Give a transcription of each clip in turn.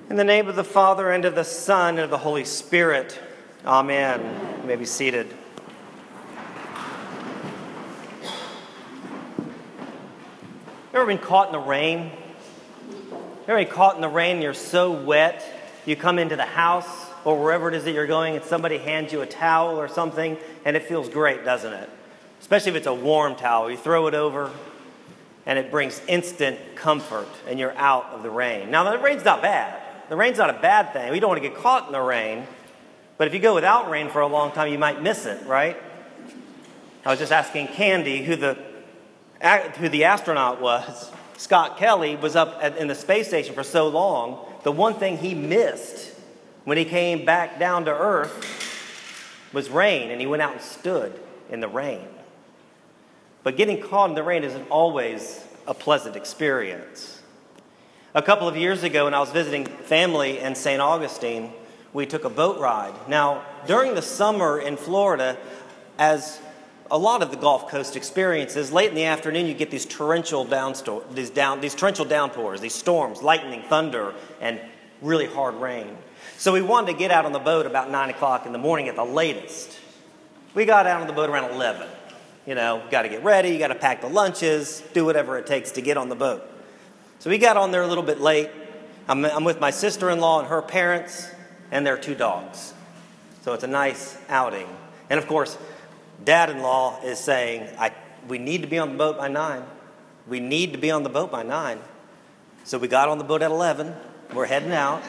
In the name of the Father, and of the Son, and of the Holy Spirit. Amen. You may be seated. Ever been caught in the rain? Ever been caught in the rain and you're so wet, you come into the house or wherever it is that you're going and somebody hands you a towel or something and it feels great, doesn't it? Especially if it's a warm towel. You throw it over and it brings instant comfort and you're out of the rain. Now, the rain's not bad. The rain's not a bad thing. We don't want to get caught in the rain. But if you go without rain for a long time, you might miss it, right? I was just asking Candy who the astronaut was. Scott Kelly was up in the space station for so long. The one thing he missed when he came back down to Earth was rain, and he went out and stood in the rain. But getting caught in the rain isn't always a pleasant experience. A couple of years ago, when I was visiting family in St. Augustine, we took a boat ride. Now, during the summer in Florida, as a lot of the Gulf Coast experiences, late in the afternoon you get these torrential downpours, these storms, lightning, thunder, and really hard rain. So we wanted to get out on the boat about 9 o'clock in the morning at the latest. We got out on the boat around 11. You know, got to get ready, you got to pack the lunches, do whatever it takes to get on the boat. So we got on there a little bit late. I'm with my sister-in-law and her parents and their 2 dogs. So it's a nice outing. And of course, Dad-in-law is saying, we need to be on the boat by 9. We need to be on the boat by 9. So we got on the boat at 11. We're heading out.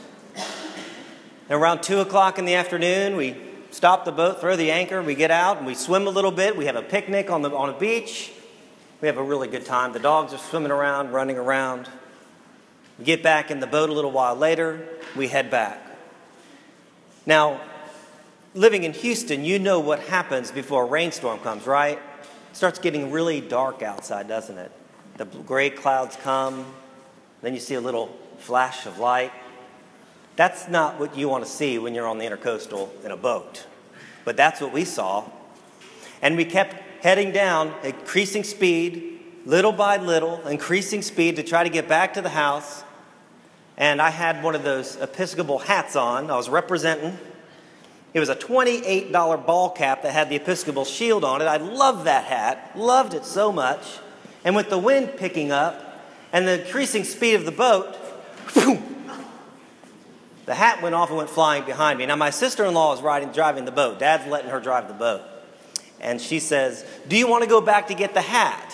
And around 2 o'clock in the afternoon, we stop the boat, throw the anchor, we get out, and we swim a little bit. We have a picnic on a beach. We have a really good time. The dogs are swimming around, running around. We get back in the boat a little while later. We head back. Now, living in Houston, you know what happens before a rainstorm comes, right? It starts getting really dark outside, doesn't it? The gray clouds come. Then you see a little flash of light. That's not what you want to see when you're on the Intercoastal in a boat. But that's what we saw. And we kept heading down, increasing speed, little by little, increasing speed to try to get back to the house. And I had one of those Episcopal hats on. I was representing. It was a $28 ball cap that had the Episcopal shield on it. I loved that hat, loved it so much. And with the wind picking up and the increasing speed of the boat, the hat went off and went flying behind me. Now, my sister-in-law is driving the boat. Dad's letting her drive the boat. And she says, "Do you want to go back to get the hat?"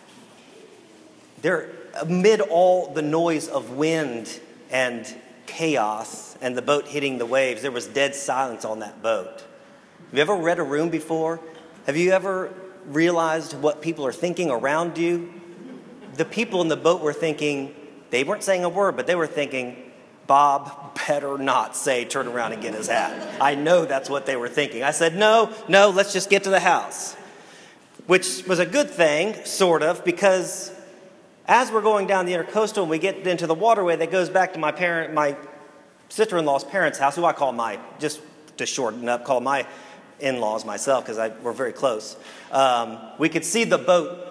There, amid all the noise of wind and chaos and the boat hitting the waves, there was dead silence on that boat. Have you ever read a room before? Have you ever realized what people are thinking around you? The people in the boat were thinking, they weren't saying a word, but they were thinking, Bob better not say turn around and get his hat. I know that's what they were thinking. I said, no, let's just get to the house. Which was a good thing, sort of, because as we're going down the Intercoastal and we get into the waterway that goes back to my sister-in-law's parents' house, who I call just to shorten up, call my in-laws myself because we're very close. We could see the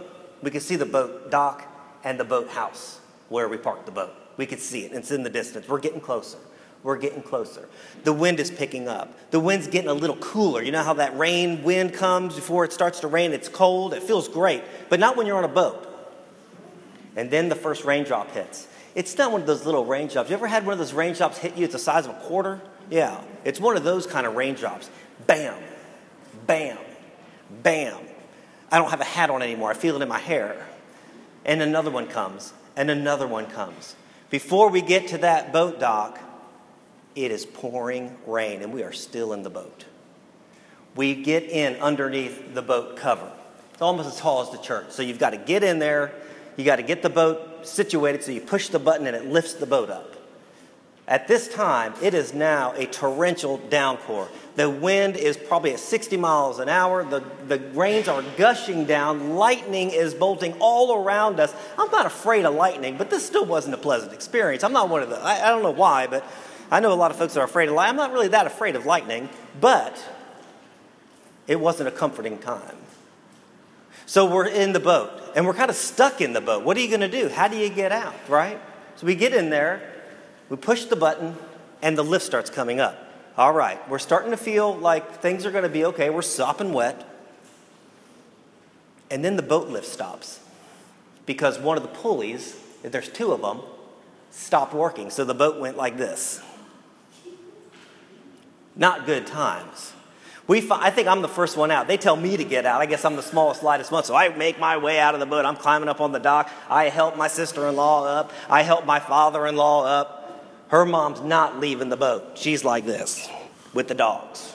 boat dock and the boat house where we parked the boat. We could see it. It's in the distance. We're getting closer. We're getting closer. The wind is picking up. The wind's getting a little cooler. You know how that wind comes before it starts to rain? It's cold. It feels great. But not when you're on a boat. And then the first raindrop hits. It's not one of those little raindrops. You ever had one of those raindrops hit you? It's the size of a quarter? Yeah. It's one of those kind of raindrops. Bam. Bam. Bam. I don't have a hat on anymore. I feel it in my hair. And another one comes. And another one comes. Before we get to that boat dock, it is pouring rain, and we are still in the boat. We get in underneath the boat cover. It's almost as tall as the church. So you've got to get in there. You got to get the boat situated so you push the button and it lifts the boat up. At this time, it is now a torrential downpour. The wind is probably at 60 miles an hour. The rains are gushing down. Lightning is bolting all around us. I'm not afraid of lightning, but this still wasn't a pleasant experience. I'm not one of the, I don't know why, but I know a lot of folks are afraid of lightning. I'm not really that afraid of lightning, but it wasn't a comforting time. So we're in the boat, and we're kind of stuck in the boat. What are you going to do? How do you get out, right? So we get in there. We push the button, and the lift starts coming up. All right, we're starting to feel like things are going to be okay. We're sopping wet. And then the boat lift stops because one of the pulleys, there's two of them, stopped working. So the boat went like this. Not good times. I think I'm the first one out. They tell me to get out. I guess I'm the smallest, lightest one. So I make my way out of the boat. I'm climbing up on the dock. I help my sister-in-law up. I help my father-in-law up. Her mom's not leaving the boat. She's like this with the dogs.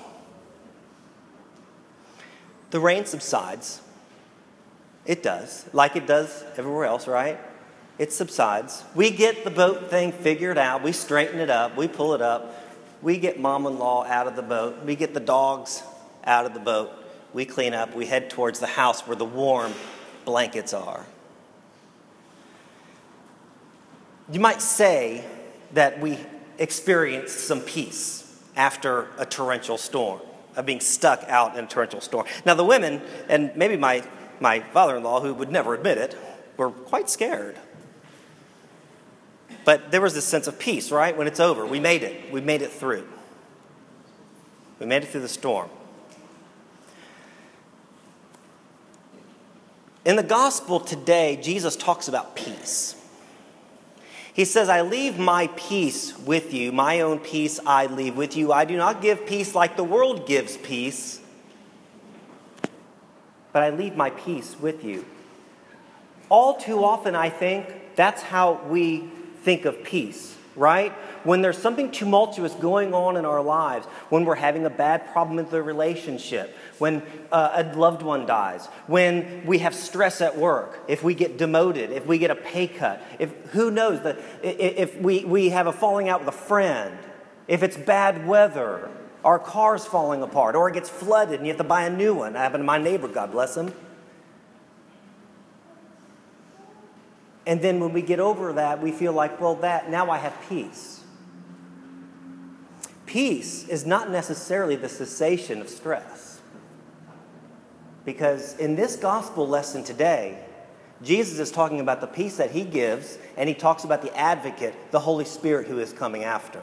The rain subsides. It does, like it does everywhere else, right? It subsides. We get the boat thing figured out. We straighten it up. We pull it up. We get mom-in-law out of the boat. We get the dogs out of the boat. We clean up. We head towards the house where the warm blankets are. You might say that we experienced some peace after a torrential storm, of being stuck out in a torrential storm. Now, the women, and maybe my father-in-law, who would never admit it, were quite scared. But there was this sense of peace, right? When it's over, we made it. We made it through. We made it through the storm. In the gospel today, Jesus talks about peace. He says, I leave my peace with you. My own peace I leave with you. I do not give peace like the world gives peace, but I leave my peace with you. All too often, I think, that's how we think of peace, right? When there's something tumultuous going on in our lives, when we're having a bad problem with a relationship, when a loved one dies, when we have stress at work, if we get demoted, if we get a pay cut, if we have a falling out with a friend, if it's bad weather, our car's falling apart, or it gets flooded and you have to buy a new one. That happened to my neighbor, God bless him. And then when we get over that, we feel like, now I have peace. Peace is not necessarily the cessation of stress. Because in this gospel lesson today, Jesus is talking about the peace that he gives, and he talks about the advocate, the Holy Spirit, who is coming after.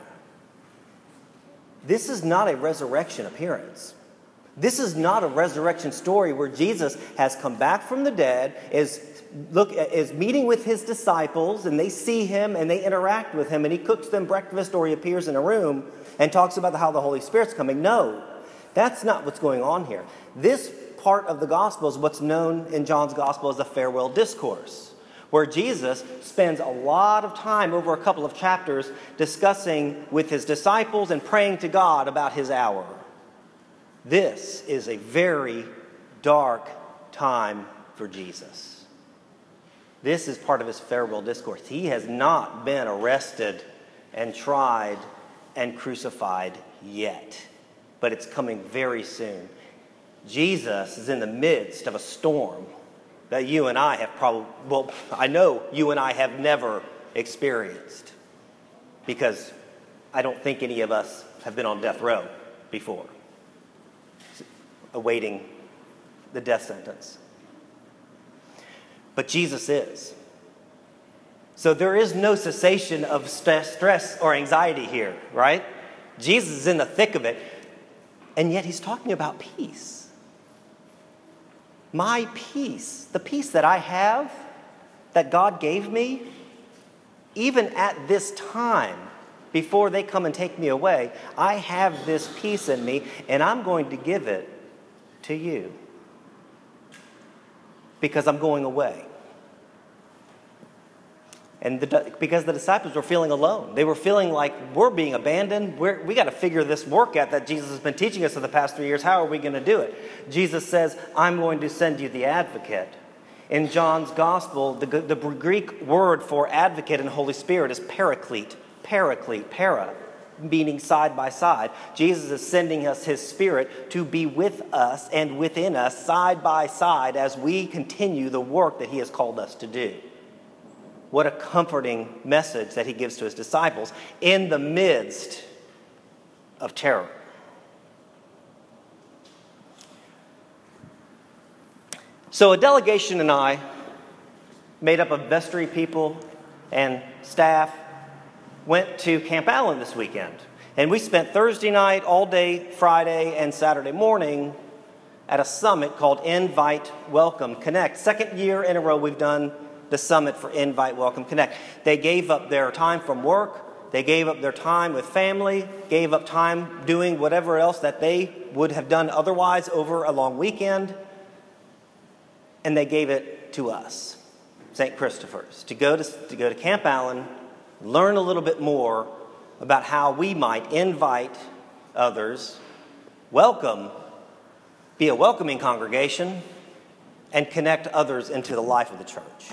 This is not a resurrection appearance. This is not a resurrection story where Jesus has come back from the dead, is meeting with his disciples, and they see him and they interact with him, and he cooks them breakfast, or he appears in a room and talks about how the Holy Spirit's coming. No, that's not what's going on here. This part of the gospel is what's known in John's gospel as the farewell discourse, where Jesus spends a lot of time over a couple of chapters discussing with his disciples and praying to God about his hour. This is a very dark time for Jesus. This is part of his farewell discourse. He has not been arrested and tried and crucified yet, but it's coming very soon. Jesus is in the midst of a storm that you and I have I know you and I have never experienced, because I don't think any of us have been on death row before, awaiting the death sentence. But Jesus is. So there is no cessation of stress or anxiety here, right? Jesus is in the thick of it, and yet he's talking about peace. My peace, the peace that I have, that God gave me, even at this time, before they come and take me away, I have this peace in me, and I'm going to give it to you, because I'm going away. And because the disciples were feeling alone. They were feeling like we're being abandoned. We got to figure this work out that Jesus has been teaching us for the past 3 years. How are we going to do it? Jesus says, I'm going to send you the advocate. In John's gospel, the Greek word for advocate and Holy Spirit is paraclete, para, meaning side by side. Jesus is sending us his Spirit to be with us and within us side by side as we continue the work that he has called us to do. What a comforting message that he gives to his disciples in the midst of terror. So a delegation and I, made up of vestry people and staff, went to Camp Allen this weekend. And we spent Thursday night, all day Friday, and Saturday morning at a summit called Invite, Welcome, Connect. Second year in a row we've done the summit for Invite, Welcome, Connect. They gave up their time from work. They gave up their time with family, gave up time doing whatever else that they would have done otherwise over a long weekend. And they gave it to us, St. Christopher's, to go to Camp Allen, learn a little bit more about how we might invite others, be a welcoming congregation, and connect others into the life of the church.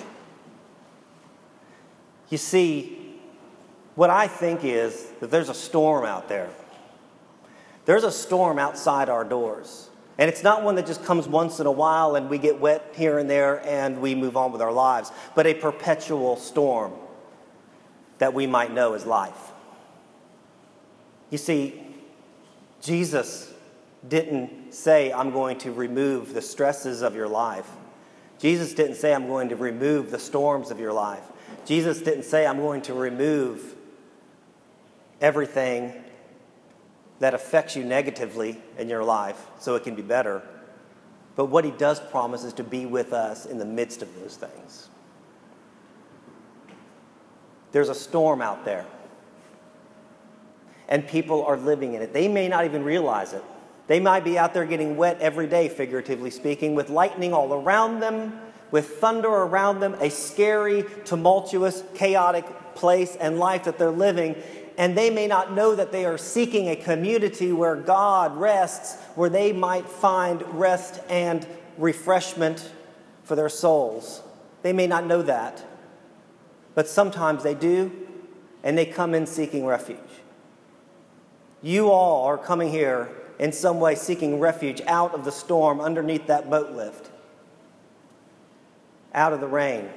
You see, what I think is that there's a storm out there. There's a storm outside our doors. And it's not one that just comes once in a while and we get wet here and there and we move on with our lives, but a perpetual storm that we might know as life. You see, Jesus didn't say, I'm going to remove the stresses of your life. Jesus didn't say, I'm going to remove the storms of your life. Jesus didn't say, I'm going to remove everything that affects you negatively in your life so it can be better. But what he does promise is to be with us in the midst of those things. There's a storm out there. And people are living in it. They may not even realize it. They might be out there getting wet every day, figuratively speaking, with lightning all around them, with thunder around them, a scary, tumultuous, chaotic place and life that they're living. And they may not know that they are seeking a community where God rests, where they might find rest and refreshment for their souls. They may not know that. But sometimes they do, and they come in seeking refuge. You all are coming here in some way seeking refuge out of the storm underneath that boat lift, out of the rain,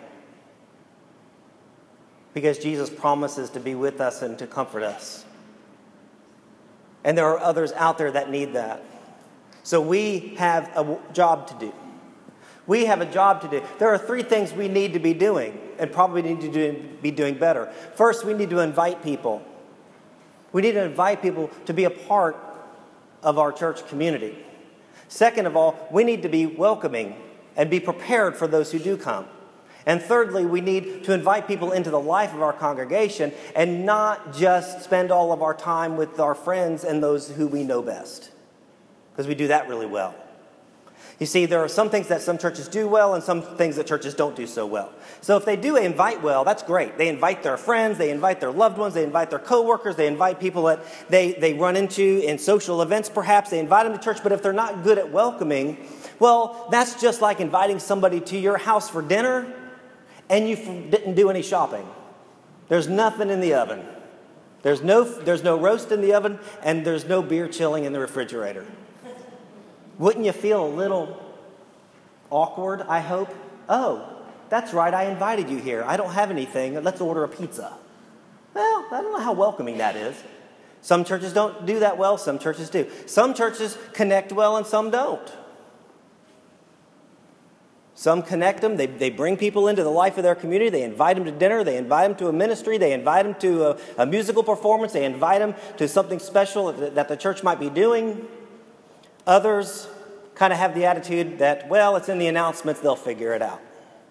because Jesus promises to be with us and to comfort us. And there are others out there that need that. So we have a job to do. We have a job to do. There are 3 things we need to be doing and probably need to be doing better. First, we need to invite people. We need to invite people to be a part of our church community. Second of all, we need to be welcoming and be prepared for those who do come. And thirdly, we need to invite people into the life of our congregation and not just spend all of our time with our friends and those who we know best, because we do that really well. You see, there are some things that some churches do well and some things that churches don't do so well. So if they do invite well, that's great. They invite their friends, they invite their loved ones, they invite their coworkers, they invite people that they run into in social events perhaps, they invite them to church. But if they're not good at welcoming, well, that's just like inviting somebody to your house for dinner and you didn't do any shopping. There's nothing in the oven. There's no roast in the oven, and there's no beer chilling in the refrigerator. Wouldn't you feel a little awkward, I hope? Oh, that's right, I invited you here. I don't have anything. Let's order a pizza. Well, I don't know how welcoming that is. Some churches don't do that well. Some churches do. Some churches connect well and some don't. Some connect them. They bring people into the life of their community. They invite them to dinner. They invite them to a ministry. They invite them to a musical performance. They invite them to something special that the church might be doing. Others kind of have the attitude that, well, it's in the announcements, they'll figure it out.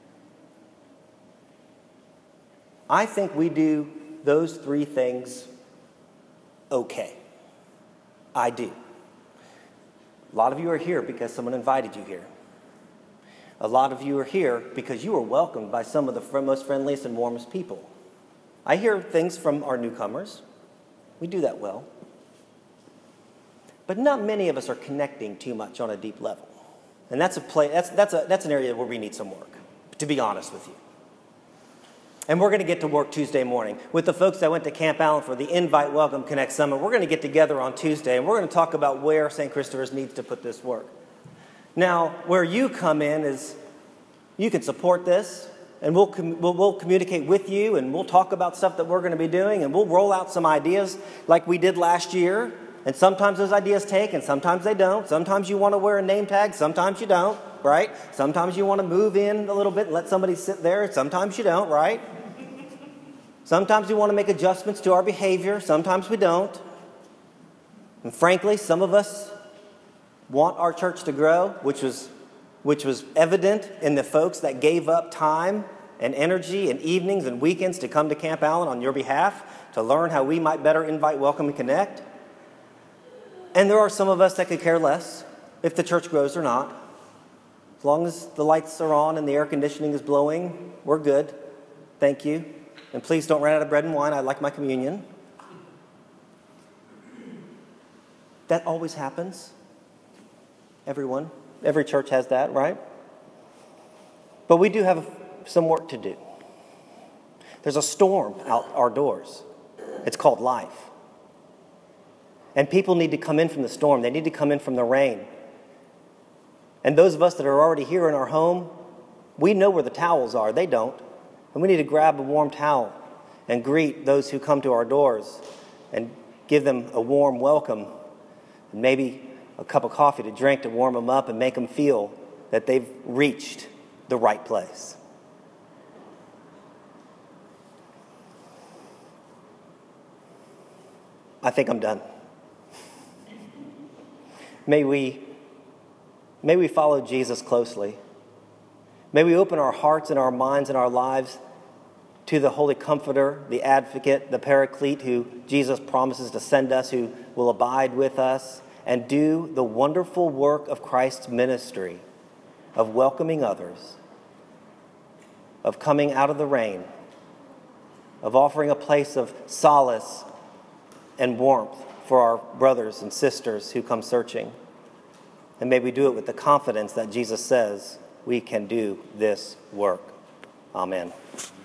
I think we do those 3 things okay. I do. A lot of you are here because someone invited you here. A lot of you are here because you were welcomed by some of the most friendliest and warmest people. I hear things from our newcomers. We do that well. But not many of us are connecting too much on a deep level. And that's an area where we need some work, to be honest with you. And we're going to get to work Tuesday morning. With the folks that went to Camp Allen for the Invite, Welcome, Connect Summit, we're going to get together on Tuesday, and we're going to talk about where St. Christopher's needs to put this work. Now, where you come in is you can support this, and we'll communicate with you, and we'll talk about stuff that we're going to be doing, and we'll roll out some ideas like we did last year. And sometimes those ideas take, and sometimes they don't. Sometimes you want to wear a name tag, sometimes you don't, right? Sometimes you want to move in a little bit and let somebody sit there, sometimes you don't, right? Sometimes we want to make adjustments to our behavior. Sometimes we don't. And frankly, some of us want our church to grow, which was evident in the folks that gave up time and energy and evenings and weekends to come to Camp Allen on your behalf to learn how we might better invite, welcome, and connect. And there are some of us that could care less if the church grows or not. As long as the lights are on and the air conditioning is blowing, we're good. Thank you. And please don't run out of bread and wine. I'd like my communion. That always happens. Every church has that, right? But we do have some work to do. There's a storm out our doors. It's called life. And people need to come in from the storm. They need to come in from the rain. And those of us that are already here in our home, we know where the towels are. They don't. And we need to grab a warm towel and greet those who come to our doors and give them a warm welcome and maybe a cup of coffee to drink to warm them up and make them feel that they've reached the right place. I think I'm done. May we follow Jesus closely. May we open our hearts and our minds and our lives to the Holy Comforter, the Advocate, the Paraclete, who Jesus promises to send us, who will abide with us and do the wonderful work of Christ's ministry of welcoming others, of coming out of the rain, of offering a place of solace and warmth for our brothers and sisters who come searching. And may we do it with the confidence that Jesus says we can do this work. Amen.